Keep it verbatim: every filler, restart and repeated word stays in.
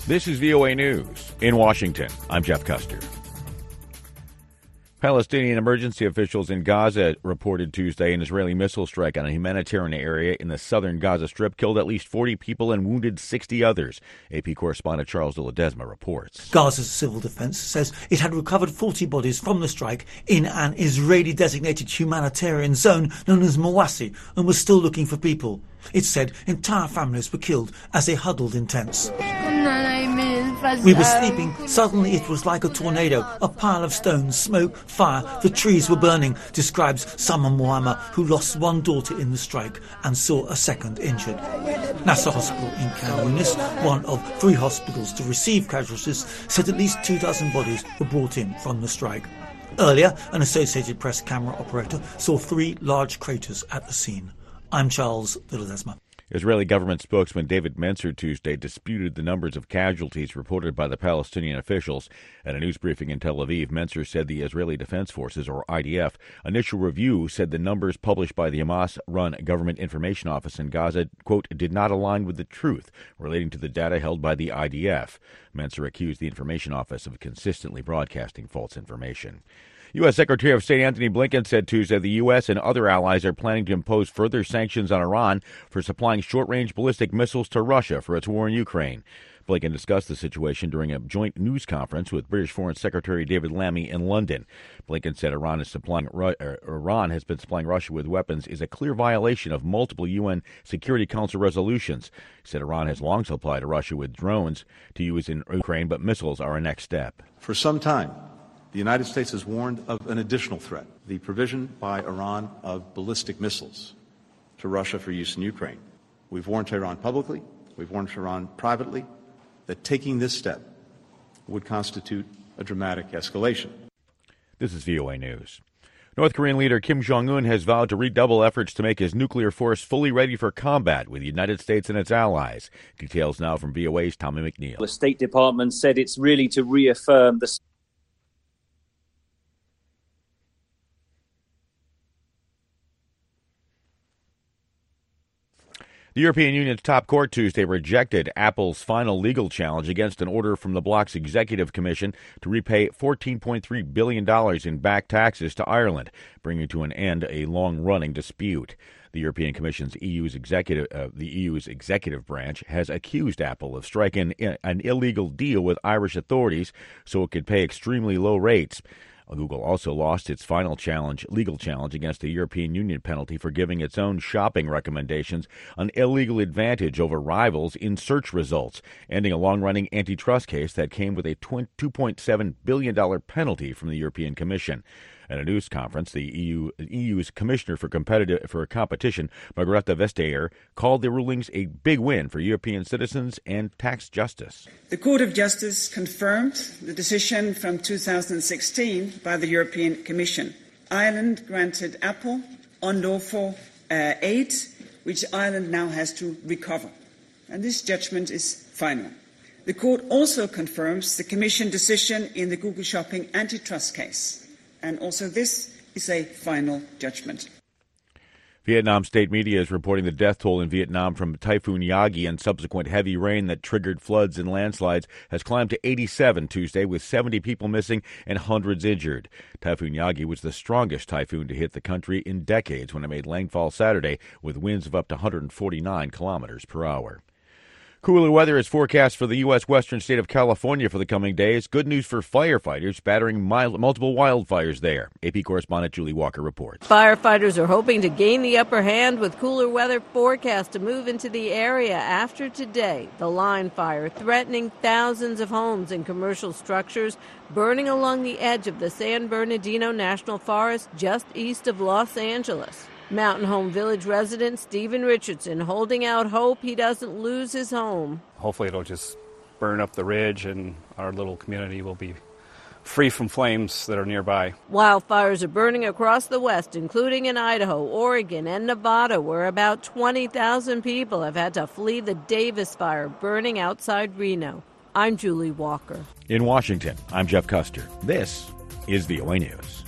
This is V O A News. In Washington, I'm Jeff Custer. Palestinian emergency officials in Gaza reported Tuesday an Israeli missile strike on a humanitarian area in the southern Gaza Strip killed at least forty people and wounded sixty others. A P correspondent Charles de Ledesma reports. Gaza's civil defense says it had recovered forty bodies from the strike in an Israeli-designated humanitarian zone known as Mawasi and was still looking for people. It said entire families were killed as they huddled in tents. We were sleeping. Suddenly it was like a tornado. A pile of stones, smoke, fire. The trees were burning, describes Sama Muhammad, who lost one daughter in the strike and saw a second injured. Nasser Hospital in Khan Yunis, one of three hospitals to receive casualties, said at least two dozen bodies were brought in from the strike. Earlier, an Associated Press camera operator saw three large craters at the scene. I'm Charles de Ledesma. Israeli government spokesman David Mencer Tuesday disputed the numbers of casualties reported by the Palestinian officials. At a news briefing in Tel Aviv, Mencer said the Israeli Defense Forces, or I D F, initial review said the numbers published by the Hamas-run Government Information Office in Gaza, quote, did not align with the truth relating to the data held by the I D F. Mencer accused the Information Office of consistently broadcasting false information. U S. Secretary of State Antony Blinken said Tuesday the U S and other allies are planning to impose further sanctions on Iran for supplying short-range ballistic missiles to Russia for its war in Ukraine. Blinken discussed the situation during a joint news conference with British Foreign Secretary David Lammy in London. Blinken said Iran is supplying uh, Iran has been supplying Russia with weapons is a clear violation of multiple U N Security Council resolutions. He said Iran has long supplied Russia with drones to use in Ukraine, but missiles are a next step. For some time, the United States has warned of an additional threat, the provision by Iran of ballistic missiles to Russia for use in Ukraine. We've warned Tehran publicly, we've warned Tehran privately, that taking this step would constitute a dramatic escalation. This is V O A News. North Korean leader Kim Jong-un has vowed to redouble efforts to make his nuclear force fully ready for combat with the United States and its allies. Details now from V O A's Tommy McNeil. The State Department said it's really to reaffirm the The European Union's top court Tuesday rejected Apple's final legal challenge against an order from the bloc's executive commission to repay fourteen point three billion dollars in back taxes to Ireland, bringing to an end a long-running dispute. The European Commission's E U's executive, uh, the E U's executive branch has accused Apple of striking an illegal deal with Irish authorities so it could pay extremely low rates. Google also lost its final challenge, legal challenge against the European Union penalty for giving its own shopping recommendations an illegal advantage over rivals in search results, ending a long-running antitrust case that came with a two point seven billion dollars penalty from the European Commission. At a news conference, the E U, E U's Commissioner for Competitive for Competition, Margrethe Vestager, called the rulings a big win for European citizens and tax justice. The Court of Justice confirmed the decision from two thousand sixteen by the European Commission. Ireland granted Apple unlawful uh, aid, which Ireland now has to recover. And this judgment is final. The Court also confirms the Commission decision in the Google Shopping antitrust case. And also this is a final judgment. Vietnam state media is reporting the death toll in Vietnam from Typhoon Yagi and subsequent heavy rain that triggered floods and landslides has climbed to eighty-seven Tuesday, with seventy people missing and hundreds injured. Typhoon Yagi was the strongest typhoon to hit the country in decades when it made landfall Saturday with winds of up to one hundred forty-nine kilometers per hour. Cooler weather is forecast for the U S western state of California for the coming days. Good news for firefighters battering mild, multiple wildfires there. A P correspondent Julie Walker reports. Firefighters are hoping to gain the upper hand with cooler weather forecast to move into the area after today. The line fire threatening thousands of homes and commercial structures burning along the edge of the San Bernardino National Forest just east of Los Angeles. Mountain Home Village resident Stephen Richardson holding out hope he doesn't lose his home. Hopefully it'll just burn up the ridge and our little community will be free from flames that are nearby. Wildfires are burning across the West, including in Idaho, Oregon, and Nevada, where about twenty thousand people have had to flee the Davis fire burning outside Reno. I'm Julie Walker. In Washington, I'm Jeff Custer. This is V O A News.